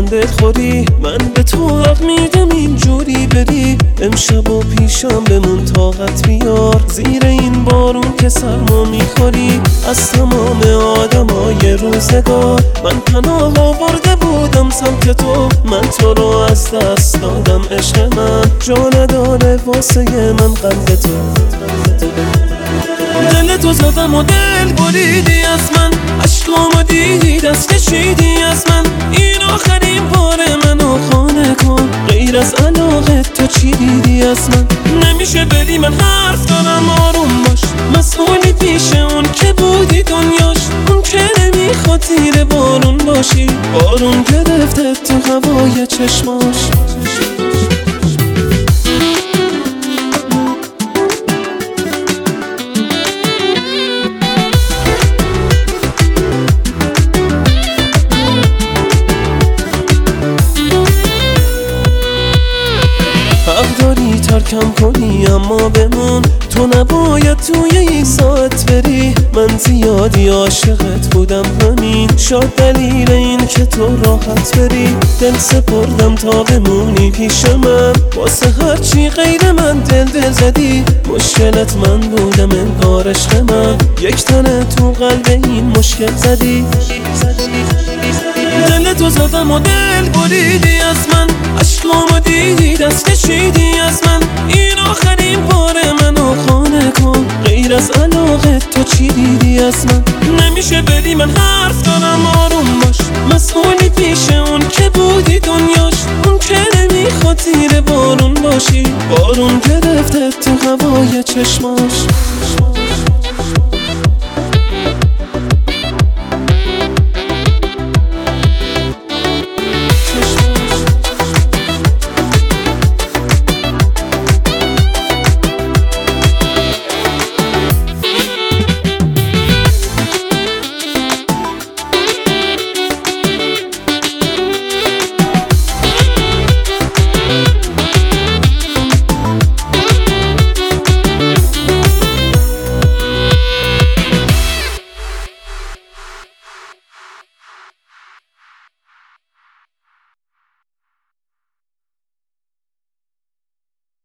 دلخوری، من به تو حق میدم اینجوری بری. امشب و پیشم بمون طاقت بیار، زیر این بارون که سرما میخوری. از تمام آدمای روزگار من پناه آورده بودم سمت تو، من تو رو از دست دادم. عشق من جا نداره واسه من قلب تو. دل تو زدم و دل بریدی از من، عشقامو دیدی دست کشیدی از من. این آخرین بار منو خانه کن، غیر از علاقه تو چی دیدی از من؟ نمیشه بری من حرف دارم آروم باش، مسئولی پیش اون که بودی دنیاش. اون که نمیخواد زیر بارون باشی، بارون گرفته تو هوای چشماش. حق داری ترکم کنی اما بمون، تو نباید توی این ساعت بری. من زیادی عاشقت بودم همین شاید دلیل این که تو راحت بری. دل سپردم تا بمونی پیش من، واسه هرچی غیر من دل زدی. مشکلت من بودم انگار عشق من، یک تنه تو قلب این مشکل زدی. دل تو زدم و دل بریدی از من، عشقامو دیدی دست کشیدی از من. این آخرین بار منو خانه کن، غیر از علاقه تو چی دیدی از من؟ نمیشه بری من حرف دارم آروم باش، مسئولی پیش اون که بودی دنیاش. اون که نمیخواد زیر بارون باشی، بارون گرفته تو هوای چشماش.